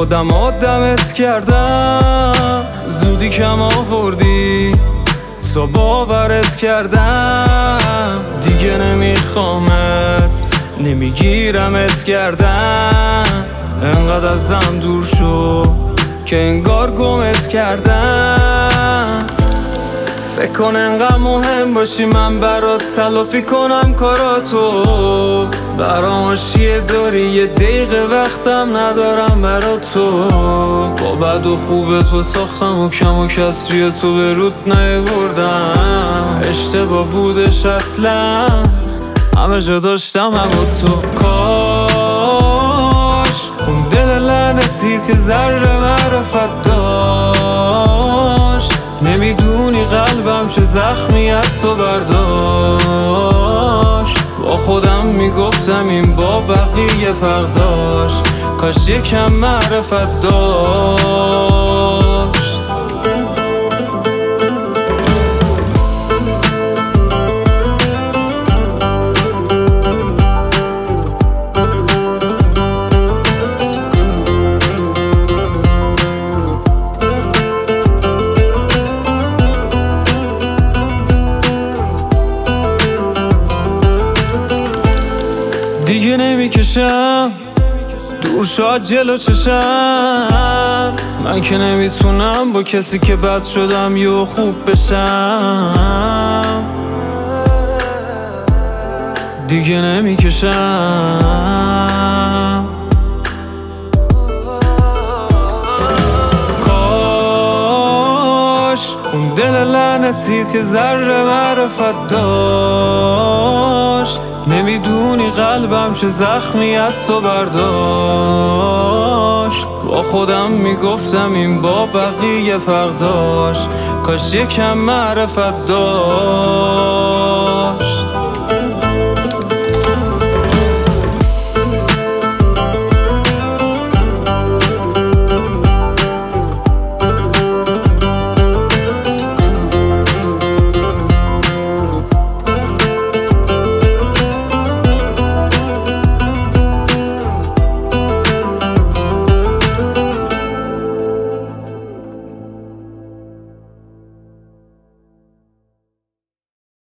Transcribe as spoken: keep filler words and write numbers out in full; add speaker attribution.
Speaker 1: خودم آدمت کردم، زودی کم آوردی تو باورت کردم، دیگه نمیخوامت نمیگیرمت کردم. انقدر ازم دور شو که انگار گمت کردم. فکر کن انقدر مهم باشی من برات تلافی کنم کاراتو. برام آشیه داری یه دقیقه وقتم ندارم برات تو. با بد و خوب تو ساختم و کم و کسری تو به رود نیاوردم. اشتباه بودش اصلا همه جا داشتم هم تو. کاش اون دل لعنتیت یه ذره معرفت داشت. نمیدونی قلبم چه زخمی از تو برداشت. با خودم میگفتم این با بقیه فرق داشت، کاش یکم معرفت داشت. دیگه نمیکشم دور شاد جلو چشم. من که نمیتونم با کسی که بد شدم یه خوب بشم. دیگه نمیکشم. کاش اون دل لعنتیت یه ذره معرفت داشت. نمیدونی قلبم چه زخمی از تو برداشت. با خودم میگفتم این با بقیه فرق داشت، کاش یکم معرفت داشت.